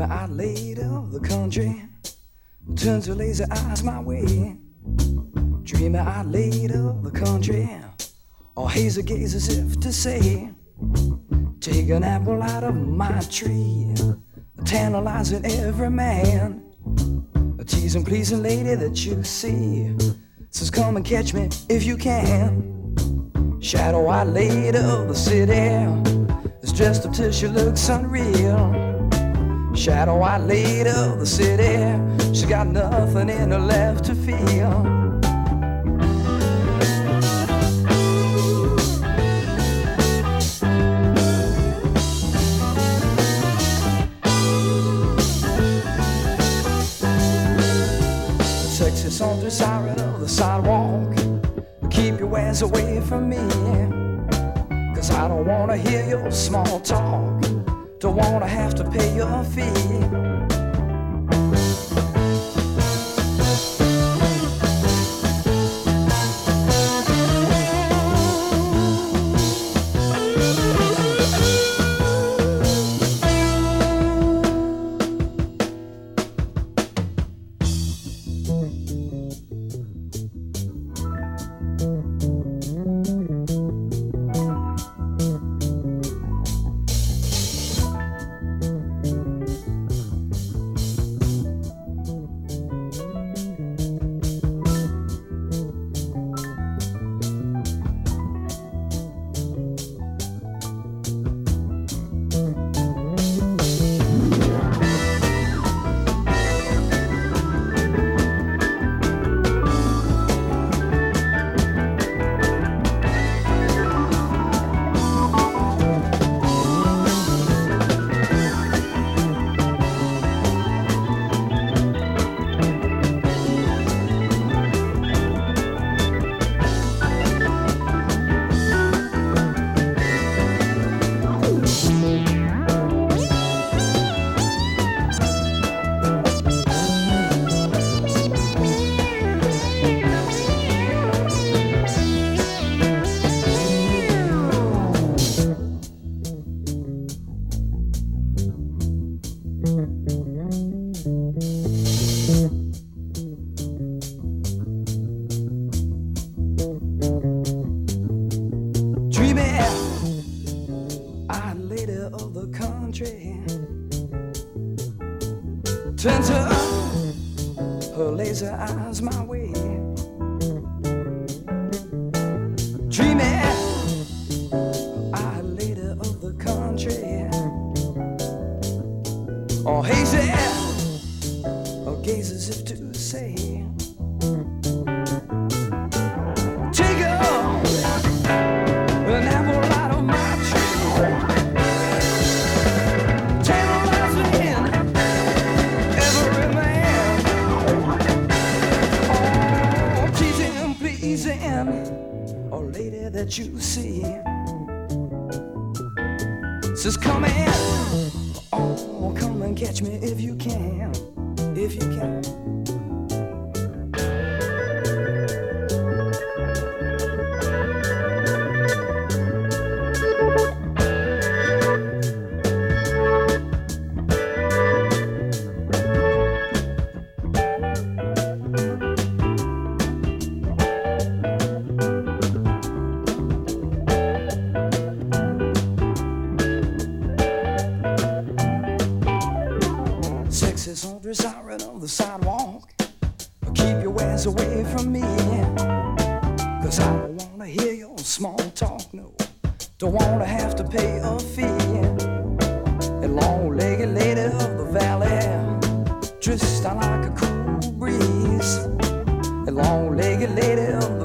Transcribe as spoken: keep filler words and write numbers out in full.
Dreamy-eyed lady of the country turns her lazy eyes my way. Dreamy-eyed lady of the country, or hazy gaze as if to say, take an apple out of my tree, tantalizing every man, a teasing, pleasing lady that you see, says come and catch me if you can. Shadow-eyed lady of the city is dressed up till she looks unreal. Shadow-eyed lady of the city, she got nothing in her left to feel. Sexy saunders siren of the sidewalk, keep your ass away from me, cause I don't wanna hear your small talk, don't wanna have to pay your fee. Turns her, her lazy eyes my way. Dreamy eyed lady of the country, or hazy, or gaze as if to say, take her an apple out of my tree. Or lady that you see says come in, oh come and catch me if you can, if you can. Sexy saunders siren of the sidewalk, keep your ass away from me, cause I don't wanna hear your small talk, no, don't wanna have to pay a fee. A long-legged lady of the valley, dressed like a cool breeze. A long-legged lady of